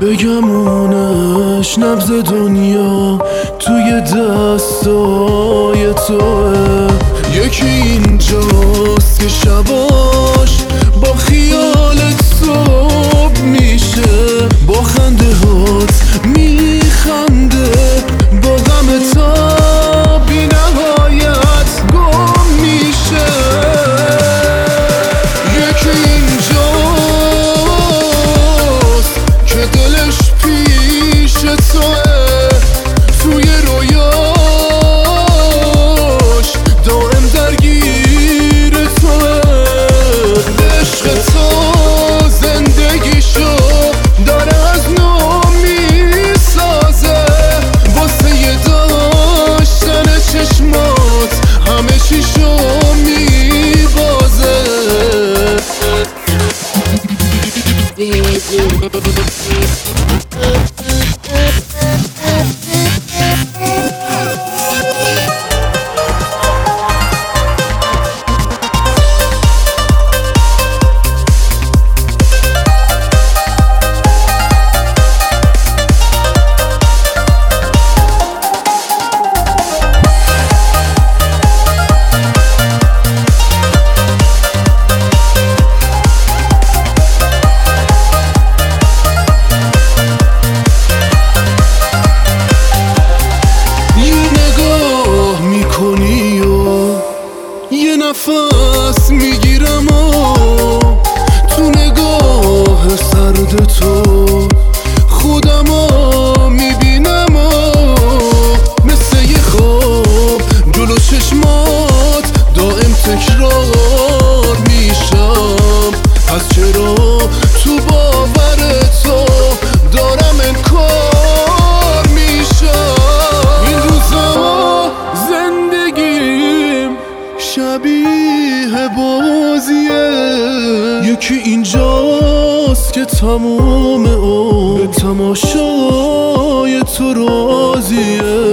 بگمونش نبض دنیا توی دستای توه. یکی اینجاست که شباش با خیالت صبح میشه، با خنده هات میخنده، با غم تا بی نهایت گم میشه. یکی اینجاست که دلش پیش توه، توی رویاش دائم درگیر توه. عشق تو زندگیشو داره از نو میسازه، واسه یه داشتن چشمات همه چیشو میبازه. یه نفس میگیرم و تو نگاه سرد تو خودمو میبینم و مثل یه خواب جلو چشمات دائم تکرار میشم. پس چرا تو باور تو دارم انکار میشم؟ این روزا زندگیم شبیه بازیه، یکی اینجاست که تمام به تماشای تو راضیه.